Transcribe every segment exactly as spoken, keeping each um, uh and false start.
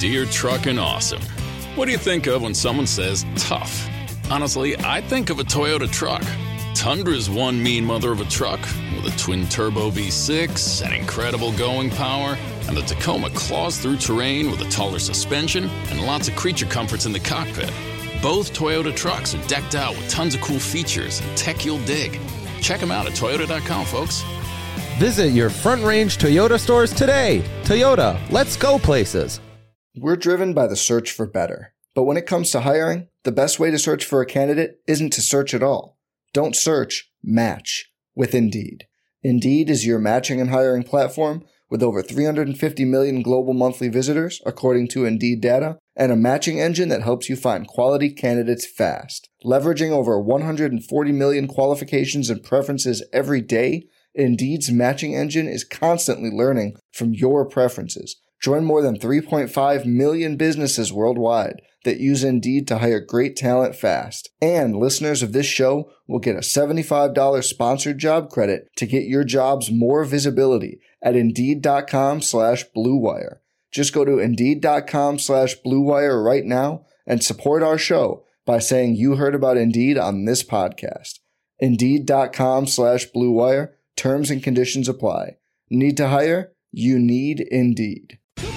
Deer Truckin' Awesome. What do you think of when someone says tough? Honestly, I think of a Toyota truck. Tundra's one mean mother of a truck with a twin-turbo V six and incredible going power, and the Tacoma claws through terrain with a taller suspension and lots of creature comforts in the cockpit. Both Toyota trucks are decked out with tons of cool features and tech you'll dig. Check them out at toyota dot com, folks. Visit your Front Range Toyota stores today. Toyota, let's go places. We're driven by the search for better. But when it comes to hiring, the best way to search for a candidate isn't to search at all. Don't search, match with Indeed. Indeed is your matching and hiring platform with over three hundred fifty million global monthly visitors, according to Indeed data, and a matching engine that helps you find quality candidates fast. Leveraging over one hundred forty million qualifications and preferences every day, Indeed's matching engine is constantly learning from your preferences. Join more than three point five million businesses worldwide that use Indeed to hire great talent fast. And listeners of this show will get a seventy-five dollars sponsored job credit to get your jobs more visibility at Indeed.com slash Blue Wire. Just go to Indeed.com slash Blue Wire right now and support our show by saying you heard about Indeed on this podcast. Indeed.com slash Blue Wire. Terms and conditions apply. Need to hire? You need Indeed.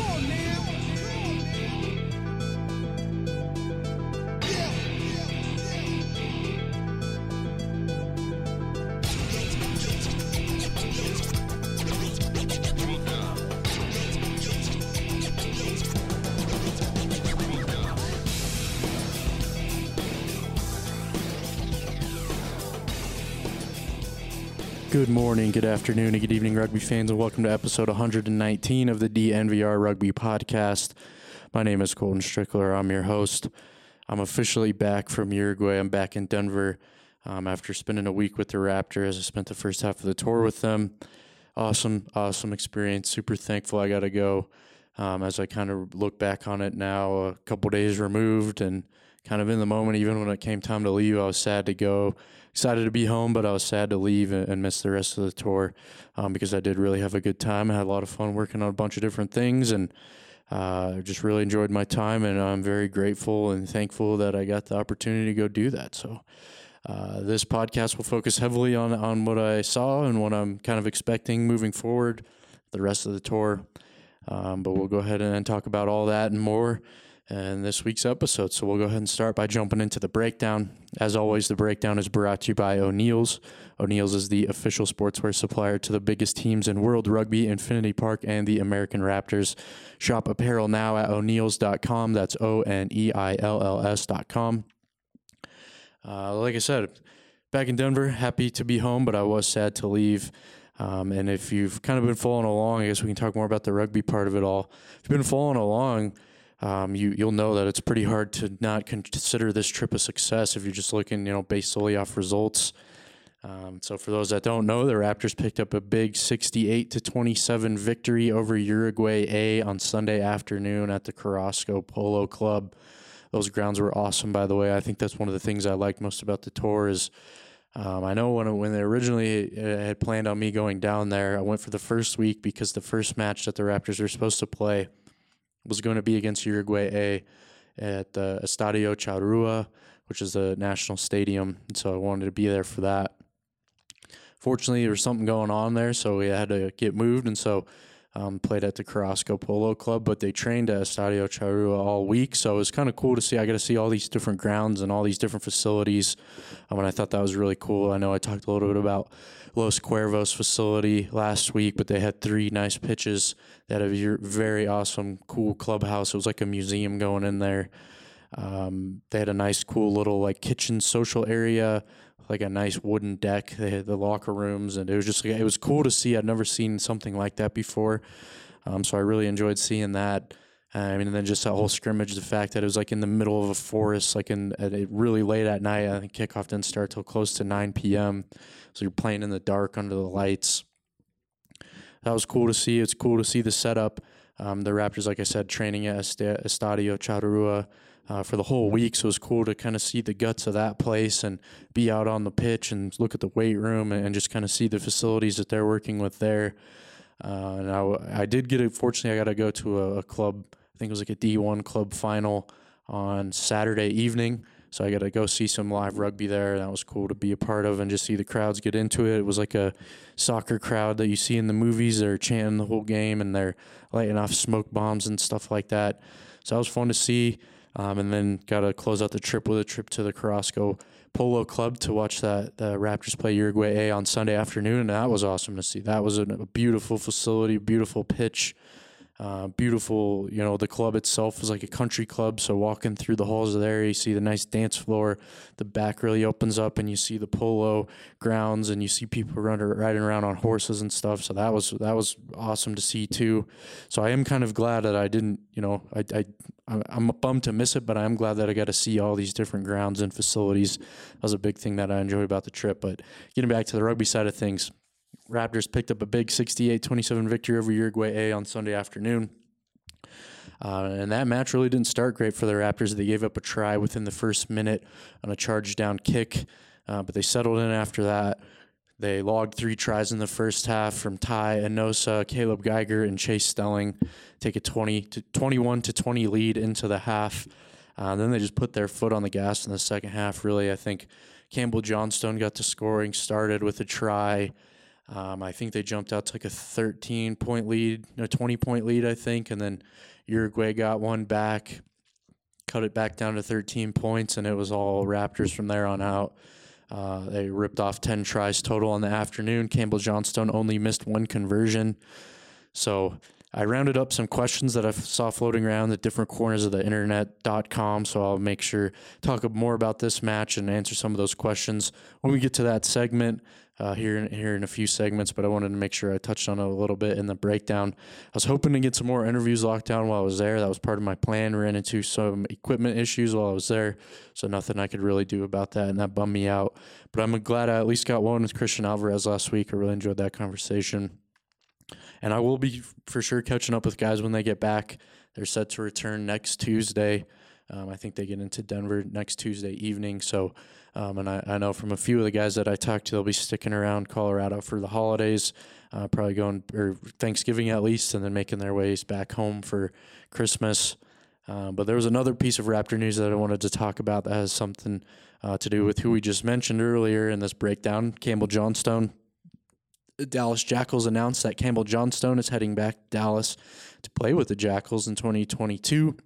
Good morning, good afternoon, and good evening, rugby fans, and welcome to episode one hundred nineteen of the D N V R Rugby Podcast. My name is Colton Strickler. I'm your host. I'm officially back from Uruguay. I'm back in Denver um, after spending a week with the Raptors. I spent the first half of the tour with them. Awesome, awesome experience. Super thankful I got to go. Um, as I kind of look back on it now, a couple days removed, and kind of in the moment, even when it came time to leave, I was sad to go. Excited to be home, but I was sad to leave and miss the rest of the tour um, because I did really have a good time. I had a lot of fun working on a bunch of different things, and uh, just really enjoyed my time, and I'm very grateful and thankful that I got the opportunity to go do that. So uh, this podcast will focus heavily on, on what I saw and what I'm kind of expecting moving forward the rest of the tour, um, but we'll go ahead and talk about all that and more in this week's episode. So we'll go ahead and start by jumping into the breakdown. As always, the breakdown is brought to you by O'Neill's. O'Neill's is the official sportswear supplier to the biggest teams in World Rugby, Infinity Park, and the American Raptors. Shop apparel now at o'neills dot com. That's O N E I L L S dot com. Uh, like I said, back in Denver, happy to be home, but I was sad to leave. Um, and if you've kind of been following along, I guess we can talk more about the rugby part of it all. If you've been following along, Um, you, you'll know that it's pretty hard to not consider this trip a success if you're just looking, you know, based solely off results. Um, so for those that don't know, the Raptors picked up a big sixty-eight to twenty-seven victory over Uruguay A on Sunday afternoon at the Carrasco Polo Club. Those grounds were awesome, by the way. I think that's one of the things I liked most about the tour is um, I know when, when they originally had planned on me going down there, I went for the first week because the first match that the Raptors were supposed to play was going to be against Uruguay A at the Estadio Charrua, which is the national stadium. And so I wanted to be there for that. Fortunately, there was something going on there, so we had to get moved, and so um, played at the Carrasco Polo Club, but they trained at Estadio Charrua all week, so it was kind of cool to see. I got to see all these different grounds and all these different facilities, um, and I thought that was really cool. I know I talked a little bit about Los Cuervos facility last week, but they had three nice pitches. They had a very awesome, cool clubhouse. It was like a museum going in there. Um, they had a nice, cool little like kitchen social area, like a nice wooden deck. They had the locker rooms, and it was just it was cool to see. I'd never seen something like that before, um, so I really enjoyed seeing that. I mean, and then just that whole scrimmage, the fact that it was like in the middle of a forest, like in at a really late at night. I think kickoff didn't start till close to nine p.m., so you're playing in the dark under the lights. That was cool to see. It's cool to see the setup. Um, the Raptors, like I said, training at Estadio Charrua uh, for the whole week, so it was cool to kind of see the guts of that place and be out on the pitch and look at the weight room and, and just kind of see the facilities that they're working with there. Uh, and I, I did get it. Fortunately, I got to go to a, a club I think it was like a D one club final on Saturday evening. So I got to go see some live rugby there. That was cool to be a part of and just see the crowds get into it. It was like a soccer crowd that you see in the movies. They're chanting the whole game and they're lighting off smoke bombs and stuff like that. So that was fun to see. Um, and then got to close out the trip with a trip to the Carrasco Polo Club to watch that the Raptors play Uruguay A on Sunday afternoon, and that was awesome to see. That was a, a beautiful facility, beautiful pitch, uh, beautiful, you know, the club itself was like a country club, so walking through the halls there, you see the nice dance floor, the back really opens up, and you see the polo grounds, and you see people running, riding around on horses and stuff, so that was that was awesome to see too. So I am kind of glad that I didn't, you know, I, I, I'm bummed to miss it, but I'm glad that I got to see all these different grounds and facilities. That was a big thing that I enjoyed about the trip. But getting back to the rugby side of things, Raptors picked up a big sixty-eight twenty-seven victory over Uruguay A on Sunday afternoon. Uh, and that match really didn't start great for the Raptors. They gave up a try within the first minute on a charge down kick, uh, but they settled in after that. They logged three tries in the first half from Ty Enosa, Caleb Geiger, and Chase Stelling. Take a twenty to twenty-one to twenty lead into the half. Uh, then they just put their foot on the gas in the second half. Really, I think Campbell Johnstone got the scoring started with a try. Um, I think they jumped out to like a thirteen-point lead, no, twenty-point lead, I think, and then Uruguay got one back, cut it back down to thirteen points, and it was all Raptors from there on out. Uh, they ripped off ten tries total on the afternoon. Campbell Johnstone only missed one conversion. So I rounded up some questions that I saw floating around at different corners of the internet dot com, so I'll make sure to talk more about this match and answer some of those questions when we get to that segment uh, here, in, here in a few segments, but I wanted to make sure I touched on it a little bit in the breakdown. I was hoping to get some more interviews locked down while I was there. That was part of my plan. Ran into some equipment issues while I was there, so nothing I could really do about that, and that bummed me out. But I'm glad I at least got one with Christian Alvarez last week. I really enjoyed that conversation. And I will be for sure catching up with guys when they get back. They're set to return next Tuesday. Um, I think they get into Denver next Tuesday evening. So, um, and I, I know from a few of the guys that I talked to, they'll be sticking around Colorado for the holidays, uh, probably going, or Thanksgiving at least, and then making their ways back home for Christmas. Um, but there was another piece of Raptor news that I wanted to talk about that has something uh, to do with who we just mentioned earlier in this breakdown, Campbell Johnstone. The Dallas Jackals announced that Campbell Johnstone is heading back to Dallas to play with the Jackals in twenty twenty-two.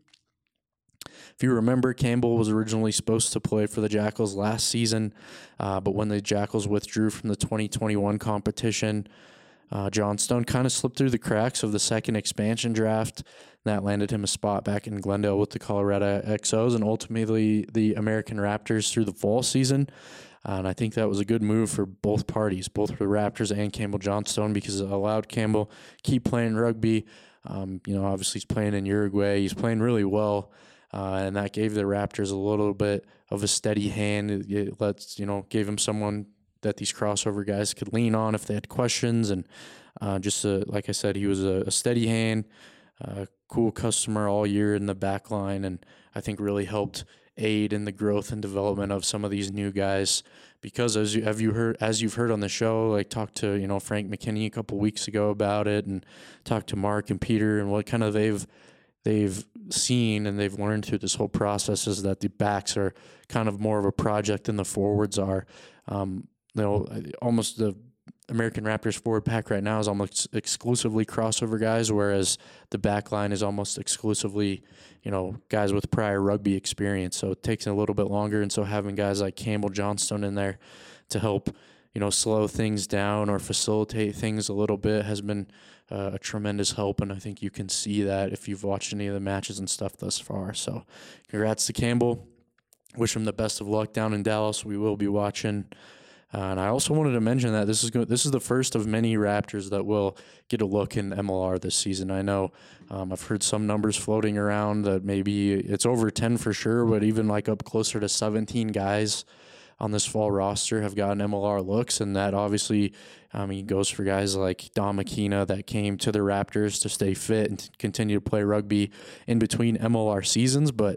If you remember, Campbell was originally supposed to play for the Jackals last season, uh, but when the Jackals withdrew from the twenty twenty-one competition, uh, Johnstone kind of slipped through the cracks of the second expansion draft. That landed him a spot back in Glendale with the Colorado X Os and ultimately the American Raptors through the fall season. Uh, and I think that was a good move for both parties, both the Raptors and Campbell Johnstone, because it allowed Campbell keep playing rugby. Um, you know, obviously he's playing in Uruguay. He's playing really well, uh, and that gave the Raptors a little bit of a steady hand. It, it lets, you know, gave him someone that these crossover guys could lean on if they had questions. And uh, just a, like I said, he was a, a steady hand, a cool customer all year in the back line, and I think really helped aid in the growth and development of some of these new guys, because as you have you heard as you've heard on the show, like talked to, you know, Frank McKinney a couple weeks ago about it, and talked to Mark and Peter, and what kind of they've they've seen and they've learned through this whole process is that the backs are kind of more of a project than the forwards are. Um, you know, almost the American Raptors forward pack right now is almost exclusively crossover guys, whereas the back line is almost exclusively, you know, guys with prior rugby experience. So it takes a little bit longer. And so having guys like Campbell Johnstone in there to help, you know, slow things down or facilitate things a little bit has been uh, a tremendous help. And I think you can see that if you've watched any of the matches and stuff thus far. So congrats to Campbell. Wish him the best of luck down in Dallas. We will be watching. Uh, and I also wanted to mention that this is go- this is the first of many Raptors that will get a look in M L R this season. I know um, I've heard some numbers floating around that maybe it's over ten for sure, but even like up closer to seventeen guys on this fall roster have gotten M L R looks, and that obviously I mean goes for guys like Don McKenna that came to the Raptors to stay fit and to continue to play rugby in between M L R seasons, but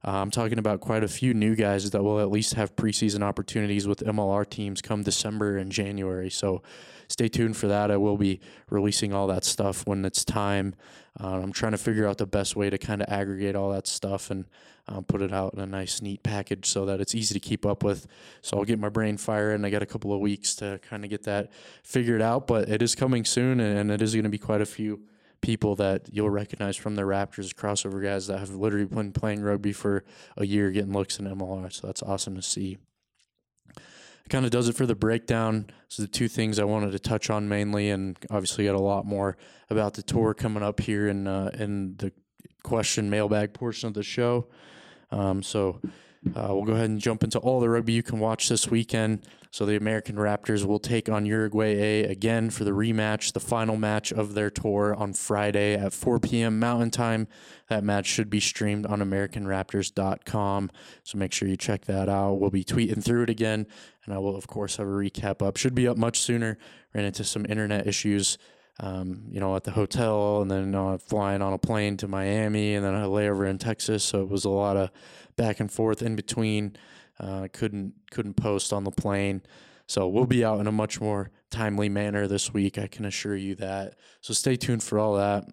Uh, I'm talking about quite a few new guys that will at least have preseason opportunities with M L R teams come December and January. So stay tuned for that. I will be releasing all that stuff when it's time. Uh, I'm trying to figure out the best way to kind of aggregate all that stuff and um, put it out in a nice, neat package so that it's easy to keep up with. So I'll get my brain firing. I got a couple of weeks to kind of get that figured out, but it is coming soon, and it is going to be quite a few people that you'll recognize from the Raptors, crossover guys that have literally been playing rugby for a year, getting looks in M L R. So that's awesome to see. It kind of does it for the breakdown. So the two things I wanted to touch on mainly, and obviously got a lot more about the tour coming up here in uh, in the question mailbag portion of the show. Um, so uh, we'll go ahead and jump into all the rugby you can watch this weekend. So the American Raptors will take on Uruguay A again for the rematch, the final match of their tour on Friday at four p.m. Mountain Time. That match should be streamed on American Raptors dot com, so make sure you check that out. We'll be tweeting through it again, and I will, of course, have a recap up. Should be up much sooner. Ran into some internet issues, um, you know, at the hotel, and then uh, flying on a plane to Miami, and then a layover in Texas, so it was a lot of back and forth in between. Uh, couldn't couldn't post on the plane. So we'll be out in a much more timely manner this week, I can assure you that. So stay tuned for all that.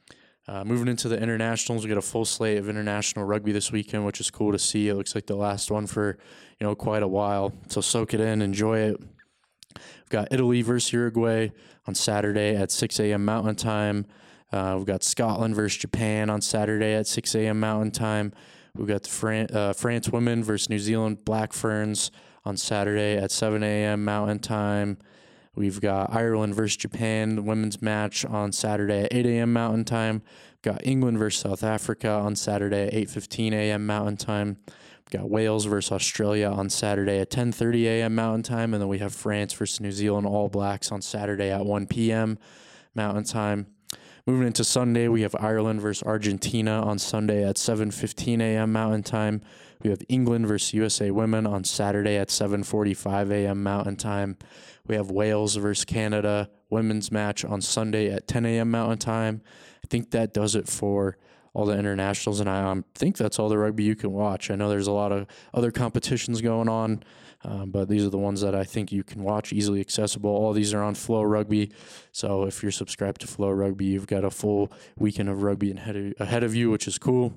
Uh, moving into the internationals, we got a full slate of international rugby this weekend, which is cool to see. It looks like the last one for, you know, quite a while. So soak it in, enjoy it. We've got Italy versus Uruguay on Saturday at six a.m. Mountain Time. Uh, we've got Scotland versus Japan on Saturday at six a.m. Mountain Time. We've got the Fran- uh, France women versus New Zealand Black Ferns on Saturday at seven a.m. Mountain Time. We've got Ireland versus Japan, the women's match on Saturday at eight a.m. Mountain Time. We've got England versus South Africa on Saturday at eight fifteen a.m. Mountain Time. We've got Wales versus Australia on Saturday at ten thirty a.m. Mountain Time. And then we have France versus New Zealand All Blacks on Saturday at one p.m. Mountain Time. Moving into Sunday, we have Ireland versus Argentina on Sunday at seven fifteen a.m. Mountain Time. We have England versus U S A Women on Saturday at seven forty-five a.m. Mountain Time. We have Wales versus Canada women's match on Sunday at ten a.m. Mountain Time. I think that does it for all the internationals, and I um, think that's all the rugby you can watch. I know there's a lot of other competitions going on, um, but these are the ones that I think you can watch, easily accessible. All these are on Flow Rugby, so if you're subscribed to Flow Rugby, you've got a full weekend of rugby ahead of, ahead of you, which is cool.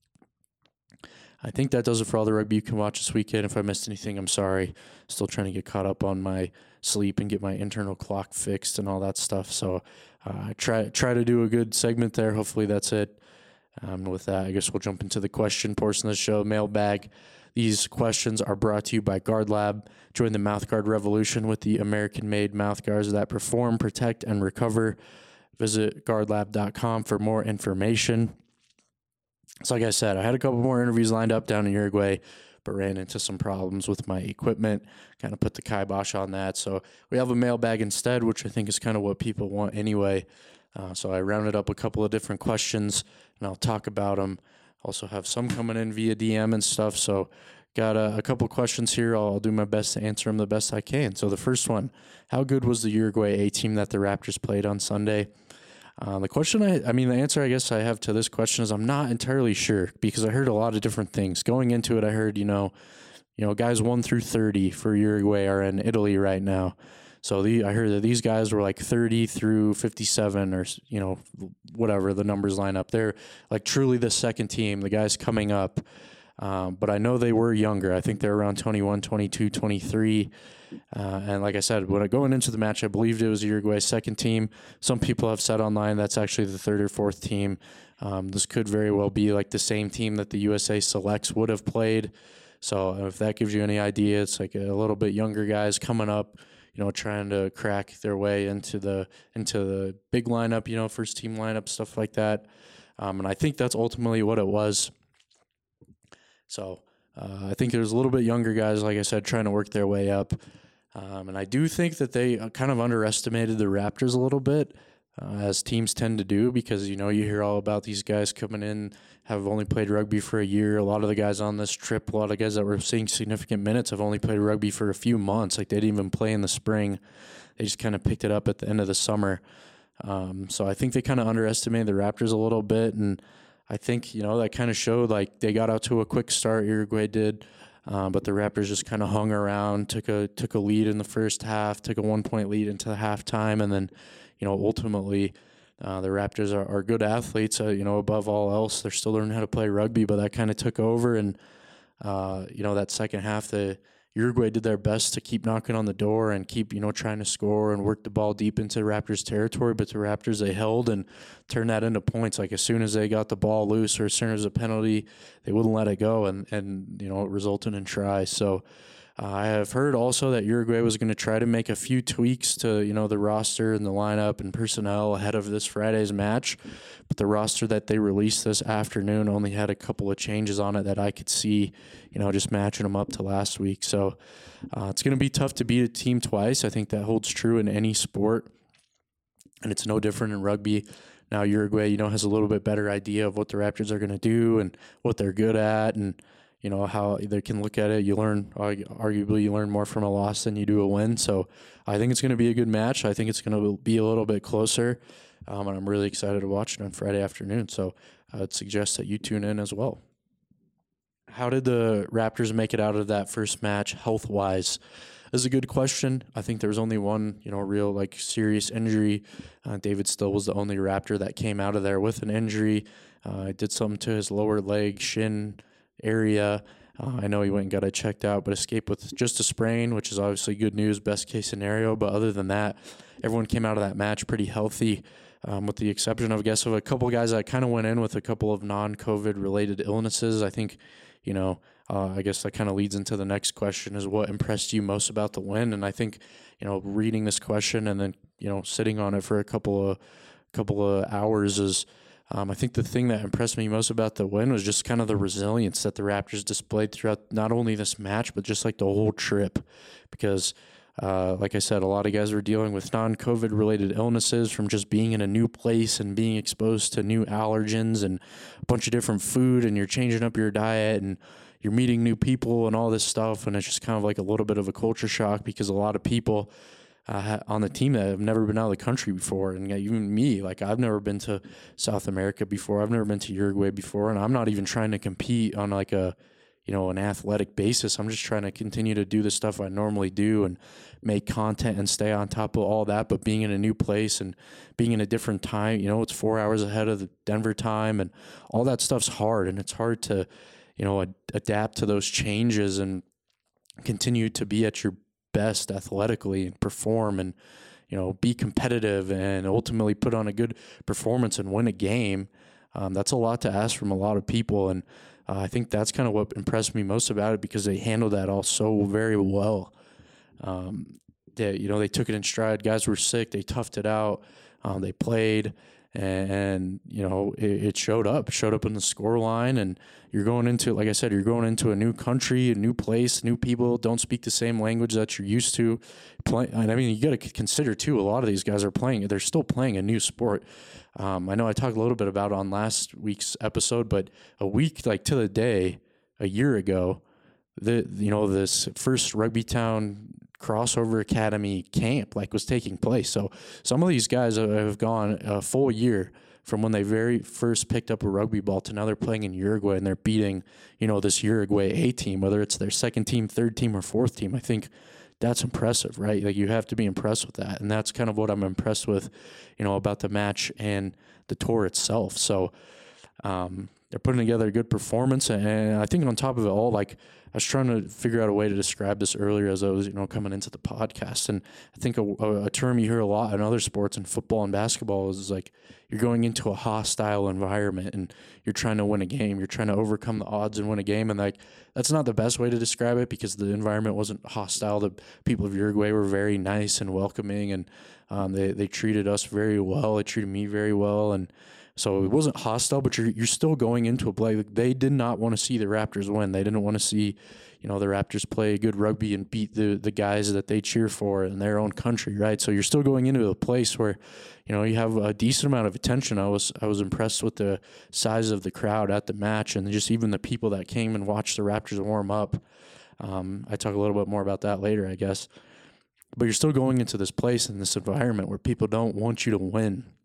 I think that does it for all the rugby you can watch this weekend. If I missed anything, I'm sorry. Still trying to get caught up on my sleep and get my internal clock fixed and all that stuff, so uh, try try to do a good segment there. Hopefully that's it. Um, with that, I guess we'll jump into the question portion of the show, mailbag. These questions are brought to you by GuardLab. Join the mouthguard revolution with the American-made mouthguards that perform, protect, and recover. Visit guard lab dot com for more information. So like I said, I had a couple more interviews lined up down in Uruguay, but ran into some problems with my equipment, kind of put the kibosh on that. So we have a mailbag instead, which I think is kind of what people want anyway. Uh, so I rounded up a couple of different questions, and I'll talk about them. Also have some coming in via D M and stuff. So got a, a couple questions here. I'll, I'll do my best to answer them the best I can. So the first one, how good was the Uruguay A team that the Raptors played on Sunday? Uh, the question, I, I mean, the answer I guess I have to this question is I'm not entirely sure, because I heard a lot of different things. Going into it, I heard, you know, you know, guys one through thirty for Uruguay are in Italy right now. So the, I heard that these guys were like thirty through fifty-seven, or, you know, whatever the numbers line up. They're like truly the second team, the guys coming up. Um, but I know they were younger. I think they're around twenty-one, twenty-two, twenty-three. Uh, and like I said, when I going into the match, I believed it was Uruguay's second team. Some people have said online that's actually the third or fourth team. Um, this could very well be like the same team that the U S A selects would have played. So if that gives you any idea, it's like a little bit younger guys coming up, you know, trying to crack their way into the into the big lineup, you know, first team lineup, stuff like that. Um, and I think that's ultimately what it was. So uh, I think there's a little bit younger guys, like I said, trying to work their way up. Um, and I do think that they kind of underestimated the Raptors a little bit, uh, as teams tend to do, because, you know, you hear all about these guys coming in, have only played rugby for a year. A lot of the guys on this trip, a lot of guys that were seeing significant minutes have only played rugby for a few months. Like, they didn't even play in the spring. They just kind of picked it up at the end of the summer. Um, so I think they kind of underestimated the Raptors a little bit, and I think, you know, that kind of showed like they got out to a quick start. Uruguay did. Um, but the Raptors just kind of hung around, took a took a lead in the first half, took a one-point lead into the halftime, and then, you know, ultimately uh, the Raptors are, are good athletes. Uh, you know, above all else, they're still learning how to play rugby, but that kind of took over. And, uh, you know, that second half, the Uruguay did their best to keep knocking on the door and keep, you know, trying to score and work the ball deep into Raptors territory. But the Raptors, they held and turned that into points. Like as soon as they got the ball loose or as soon as a penalty, they wouldn't let it go. And, and you know, it resulted in tries. So uh, I have heard also that Uruguay was going to try to make a few tweaks to, you know, the roster and the lineup and personnel ahead of this Friday's match. But the roster that they released this afternoon only had a couple of changes on it that I could see, you know, just matching them up to last week. So uh, it's going to be tough to beat a team twice. I think that holds true in any sport, and it's no different in rugby. Now Uruguay, you know, has a little bit better idea of what the Raptors are going to do and what they're good at, and you know, how they can look at it. You learn, arguably, you learn more from a loss than you do a win. So I think it's going to be a good match. I think it's going to be a little bit closer, um, and I'm really excited to watch it on Friday afternoon. So I would suggest that you tune in as well. How did the Raptors make it out of that first match health-wise? This is a good question. I think there was only one, you know, real, like, serious injury. Uh, David Still was the only Raptor that came out of there with an injury. Uh, it did something to his lower leg, shin area. Uh, I know he went and got it checked out, but escaped with just a sprain, which is obviously good news, best case scenario. But other than that, everyone came out of that match pretty healthy, um, with the exception of, I guess, of a couple guys that kind of went in with a couple of non-COVID related illnesses. I think, you know, uh, I guess that kind of leads into the next question, is what impressed you most about the win? And I think, you know, reading this question and then, you know, sitting on it for a couple of couple of hours is, Um, I think the thing that impressed me most about the win was just kind of the resilience that the Raptors displayed throughout not only this match, but just like the whole trip. Because, uh, like I said, a lot of guys were dealing with non-COVID related illnesses from just being in a new place and being exposed to new allergens and a bunch of different food, and you're changing up your diet and you're meeting new people and all this stuff. And it's just kind of like a little bit of a culture shock, because a lot of people Uh, on the team that have never been out of the country before. And even me, like, I've never been to South America before. I've never been to Uruguay before. And I'm not even trying to compete on like a, you know, an athletic basis. I'm just trying to continue to do the stuff I normally do and make content and stay on top of all that. But being in a new place and being in a different time, you know, it's four hours ahead of the Denver time, and all that stuff's hard. And it's hard to, you know, ad- adapt to those changes and continue to be at your best athletically and perform and, you know, be competitive and ultimately put on a good performance and win a game. Um, that's a lot to ask from a lot of people. And uh, I think that's kind of what impressed me most about it, because they handled that all so very well. Um, they, you know, they took it in stride. Guys were sick. They toughed it out. Um, they played. And, and, you know, it, it showed up, it showed up in the score line. And you're going into, like I said, you're going into a new country, a new place, new people, don't speak the same language that you're used to. Play, and I mean, you got to consider, too, a lot of these guys are playing, they're still playing a new sport. Um, I know I talked a little bit about it on last week's episode, but a week, like to the day, a year ago, the you know, this first Rugby Town crossover academy camp like was taking place. So some of these guys have gone a full year from when they very first picked up a rugby ball to now they're playing in Uruguay, and they're beating, you know, this Uruguay A team, whether it's their second team, third team, or fourth team. I think that's impressive, right? Like, you have to be impressed with that. And that's kind of what I'm impressed with, you know, about the match and the tour itself. So um, they're putting together a good performance. And I think on top of it all, like, I was trying to figure out a way to describe this earlier as I was, you know, coming into the podcast. And I think a, a, a term you hear a lot in other sports, in football and basketball, is, is like you're going into a hostile environment and you're trying to win a game. You're trying to overcome the odds and win a game. And like, that's not the best way to describe it, because the environment wasn't hostile. The people of Uruguay were very nice and welcoming, and um, they, they treated us very well. They treated me very well. And so it wasn't hostile, but you're you're still going into a play. They did not want to see the Raptors win. They didn't want to see, you know, the Raptors play good rugby and beat the the guys that they cheer for in their own country, right? So you're still going into a place where, you know, you have a decent amount of attention. I was I was impressed with the size of the crowd at the match, and just even the people that came and watched the Raptors warm up. Um, I talk a little bit more about that later, I guess. But you're still going into this place and this environment where people don't want you to win.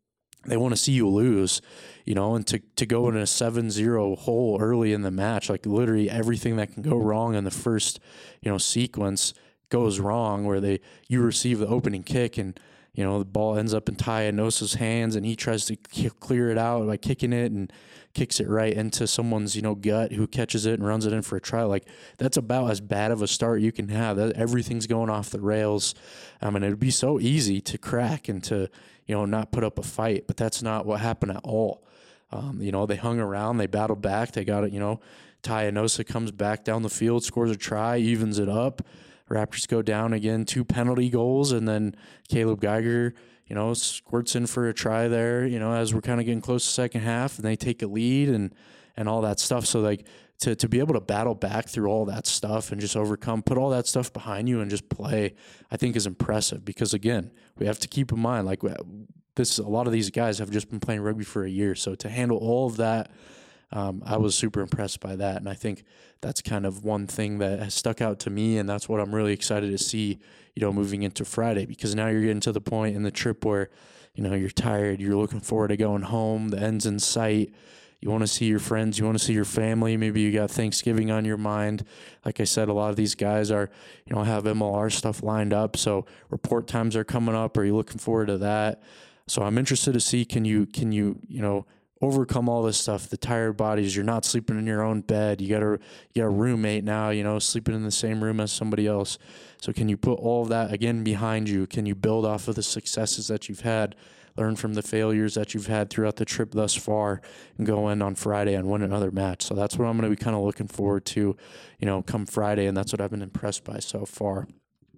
they want to see you lose, you know, and to, to go in a seven zero hole early in the match, like literally everything that can go wrong in the first, you know, sequence goes wrong, where they, you receive the opening kick and, you know, the ball ends up in Taya Nosa's hands and he tries to k- clear it out by kicking it and kicks it right into someone's, you know, gut, who catches it and runs it in for a try. Like, that's about as bad of a start you can have. That, everything's going off the rails. I mean, it would be so easy to crack and to, you know, not put up a fight, but that's not what happened at all. Um, you know, they hung around, they battled back, they got it, you know, Taya Nosa comes back down the field, scores a try, evens it up. Raptors go down again, two penalty goals, and then Caleb Geiger, you know, squirts in for a try there, you know, as we're kind of getting close to second half, and they take a lead and and all that stuff. So, like, to, to be able to battle back through all that stuff and just overcome, put all that stuff behind you and just play, I think is impressive. Because, again, we have to keep in mind, like, this, a lot of these guys have just been playing rugby for a year. So to handle all of that, Um, I was super impressed by that, and I think that's kind of one thing that has stuck out to me, and that's what I'm really excited to see, you know, moving into Friday, because now you're getting to the point in the trip where, you know, you're tired, you're looking forward to going home, the end's in sight, you want to see your friends, you want to see your family, maybe you got Thanksgiving on your mind. Like I said, a lot of these guys are, you know, have M L R stuff lined up, so report times are coming up. Are you looking forward to that? So I'm interested to see, can you, can you, you know, overcome all this stuff, the tired bodies, you're not sleeping in your own bed, you got a, you got a roommate now, you know, sleeping in the same room as somebody else. So can you put all of that, again, behind you? Can you build off of the successes that you've had, learn from the failures that you've had throughout the trip thus far, and go in on Friday and win another match? So that's what I'm going to be kind of looking forward to, you know, come Friday, and that's what I've been impressed by so far.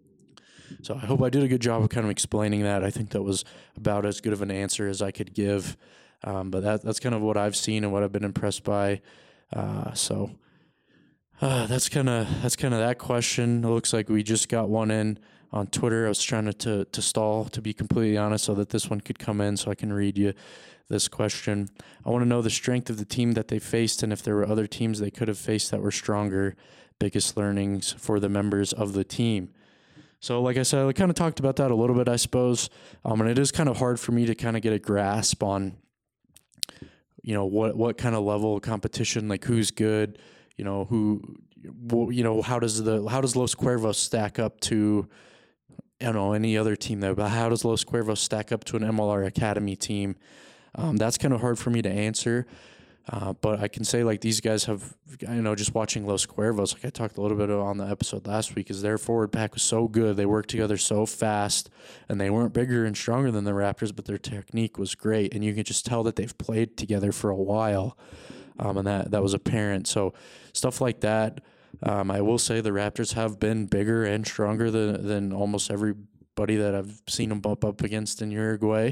So I hope I did a good job of kind of explaining that. I think that was about as good of an answer as I could give. Um, but that that's kind of what I've seen and what I've been impressed by. Uh, so uh, that's kind of that's kind of that question. It looks like we just got one in on Twitter. I was trying to, to to stall, to be completely honest, so that this one could come in, so I can read you this question. I want to know the strength of the team that they faced, and if there were other teams they could have faced that were stronger. Biggest learnings for the members of the team. So, like I said, I kind of talked about that a little bit, I suppose. Um, and it is kind of hard for me to kind of get a grasp on, you know, what, what kind of level of competition, like who's good, you know, who, you know, how does the, how does Los Cuervos stack up to, I don't know, any other team there, but how does Los Cuervos stack up to an M L R Academy team? Um, that's kind of hard for me to answer. Uh, but I can say, like, these guys have, you know, just watching Los Cuervos, like I talked a little bit on the episode last week, is their forward pack was so good. They worked together so fast, and they weren't bigger and stronger than the Raptors, but their technique was great. And you can just tell that they've played together for a while, um, and that, that was apparent. So stuff like that, um, I will say the Raptors have been bigger and stronger than, than almost everybody that I've seen them bump up against in Uruguay.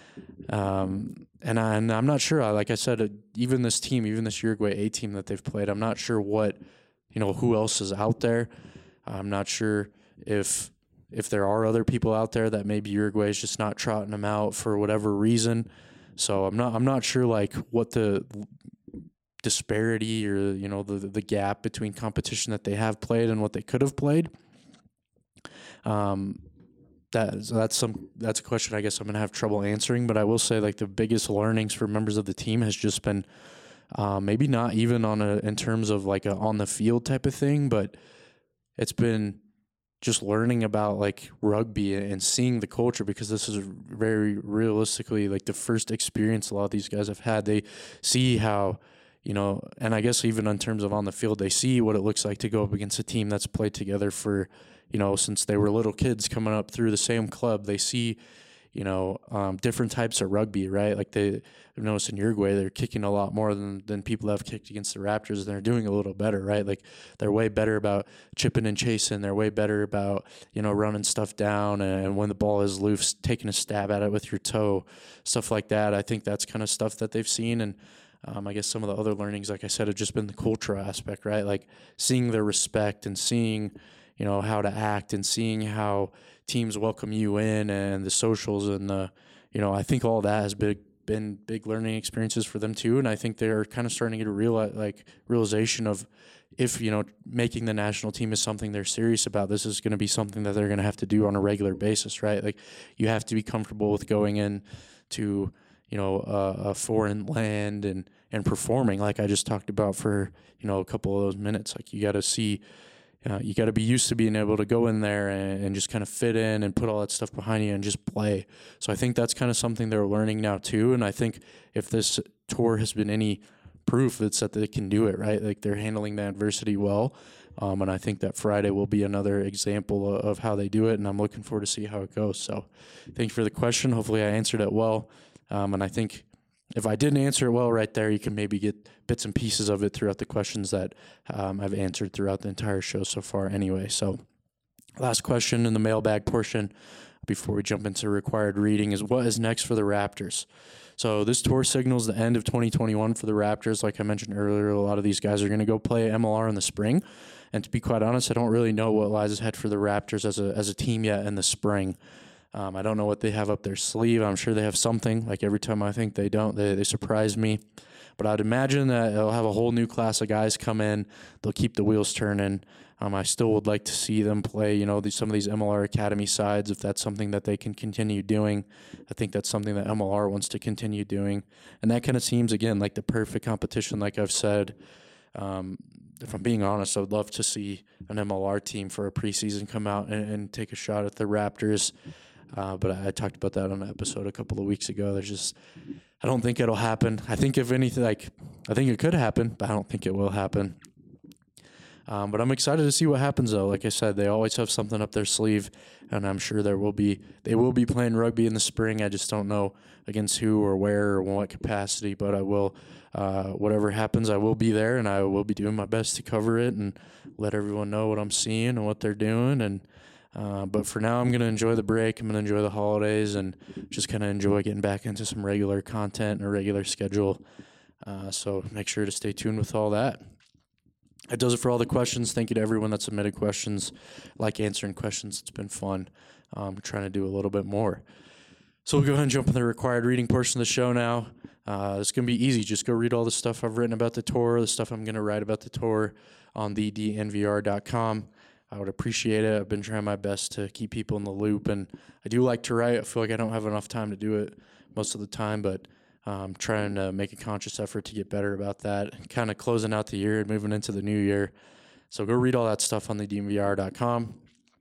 Um, and, I, and I'm not sure, like I said, uh, even this team, even this Uruguay A team that they've played, I'm not sure what, you know, who else is out there. I'm not sure if, if there are other people out there that maybe Uruguay is just not trotting them out for whatever reason. So I'm not, I'm not sure like what the disparity or, you know, the, the gap between competition that they have played and what they could have played. Um, That so that's some that's a question I guess I'm gonna have trouble answering, but I will say, like, the biggest learnings for members of the team has just been uh, maybe not even on a in terms of like a on the field type of thing, but it's been just learning about like rugby and seeing the culture, because this is very realistically like the first experience a lot of these guys have had. They see how, you know, and I guess even in terms of on the field, they see what it looks like to go up against a team that's played together for, you know, since they were little kids coming up through the same club. They see, you know, um, different types of rugby, right? Like they, I've noticed in Uruguay, they're kicking a lot more than, than people have kicked against the Raptors, and they're doing a little better, right? Like they're way better about chipping and chasing. They're way better about, you know, running stuff down, and when the ball is loose, taking a stab at it with your toe, stuff like that. I think that's kind of stuff that they've seen. And Um, I guess some of the other learnings, like I said, have just been the cultural aspect, right? Like seeing their respect and seeing, you know, how to act and seeing how teams welcome you in, and the socials and the, you know, I think all that has been, been big learning experiences for them too. And I think they're kind of starting to get a real, like realization of if, you know, making the national team is something they're serious about, this is going to be something that they're going to have to do on a regular basis, right? Like you have to be comfortable with going in to, you know, uh, a foreign land and, and performing like I just talked about for, you know, a couple of those minutes. Like you got to see, uh, you got to be used to being able to go in there and, and just kind of fit in and put all that stuff behind you and just play. So I think that's kind of something they're learning now too. And I think if this tour has been any proof, it's that they can do it, right? Like they're handling the adversity well. Um, and I think that Friday will be another example of, of how they do it. And I'm looking forward to see how it goes. So thank you for the question. Hopefully I answered it well. Um, and I think if I didn't answer it well right there, you can maybe get bits and pieces of it throughout the questions that um, I've answered throughout the entire show so far anyway. So last question in the mailbag portion before we jump into required reading is, what is next for the Raptors? So this tour signals the end of twenty twenty-one for the Raptors. Like I mentioned earlier, a lot of these guys are going to go play M L R in the spring. And to be quite honest, I don't really know what lies ahead for the Raptors as a as a team yet in the spring. Um, I don't know what they have up their sleeve. I'm sure they have something. Like every time I think they don't, they, they surprise me. But I'd imagine that they'll have a whole new class of guys come in. They'll keep the wheels turning. Um, I still would like to see them play, you know, these, some of these M L R Academy sides, if that's something that they can continue doing. I think that's something that M L R wants to continue doing. And that kind of seems, again, like the perfect competition, like I've said. Um, if I'm being honest, I would love to see an M L R team for a preseason come out and, and take a shot at the Raptors. Uh, but I, I talked about that on an episode a couple of weeks ago. There's just, I don't think it'll happen. I think if anything, like, I think it could happen, but I don't think it will happen. Um, but I'm excited to see what happens, though. Like I said, they always have something up their sleeve, and I'm sure there will be, they will be playing rugby in the spring. I just don't know against who or where or what capacity, but I will, uh, whatever happens, I will be there, and I will be doing my best to cover it and let everyone know what I'm seeing and what they're doing. And Uh, but for now, I'm going to enjoy the break. I'm going to enjoy the holidays and just kind of enjoy getting back into some regular content and a regular schedule. Uh, so make sure to stay tuned with all that. That does it for all the questions. Thank you to everyone that submitted questions. I like answering questions. It's been fun. Um, trying to do a little bit more. So we'll go ahead and jump in the required reading portion of the show now. Uh, it's going to be easy. Just go read all the stuff I've written about the tour, the stuff I'm going to write about the tour on the d n v r dot com. I would appreciate it. I've been trying my best to keep people in the loop, and I do like to write. I feel like I don't have enough time to do it most of the time, but I'm trying to make a conscious effort to get better about that. Kind of closing out the year and moving into the new year. So go read all that stuff on the d n v r dot com.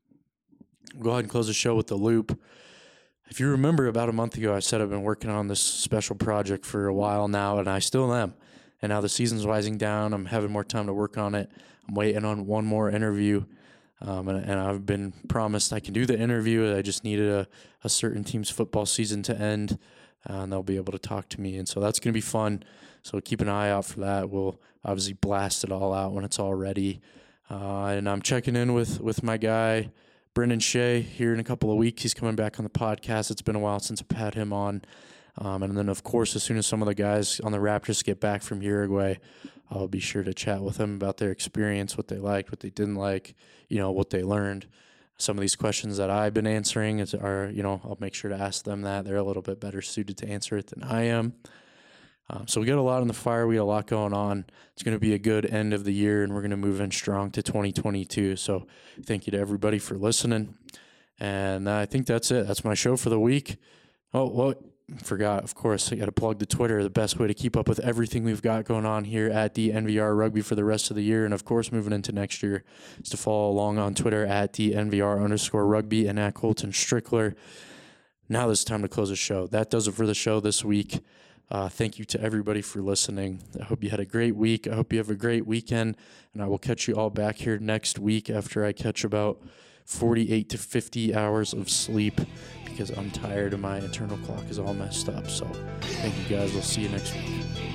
Go ahead and close the show with the loop. If you remember, about a month ago, I said I've been working on this special project for a while now, and I still am. And now the season's winding down. I'm having more time to work on it. I'm waiting on one more interview. Um, and, and I've been promised I can do the interview. I just needed a, a certain team's football season to end, uh, and they'll be able to talk to me. And so that's going to be fun. So keep an eye out for that. We'll obviously blast it all out when it's all ready. Uh, and I'm checking in with, with my guy, Brendan Shea, here in a couple of weeks. He's coming back on the podcast. It's been a while since I've had him on. Um, and then, of course, as soon as some of the guys on the Raptors get back from Uruguay, I'll be sure to chat with them about their experience, what they liked, what they didn't like, you know, what they learned. Some of these questions that I've been answering is, are, you know, I'll make sure to ask them that. They're a little bit better suited to answer it than I am. Um, so we got a lot on the fire. We got a lot going on. It's going to be a good end of the year, and we're going to move in strong to twenty twenty-two. So thank you to everybody for listening. And I think that's it. That's my show for the week. Oh, what? Forgot, of course, I got to plug the Twitter, the best way to keep up with everything we've got going on here at the N V R Rugby for the rest of the year. And, of course, moving into next year is to follow along on Twitter at the N V R underscore rugby and at Colton Strickler. Now it's time to close the show. That does it for the show this week. Uh, thank you to everybody for listening. I hope you had a great week. I hope you have a great weekend. And I will catch you all back here next week after I catch about forty-eight to fifty hours of sleep, because I'm tired and my internal clock is all messed up. So thank you guys. We'll see you next week.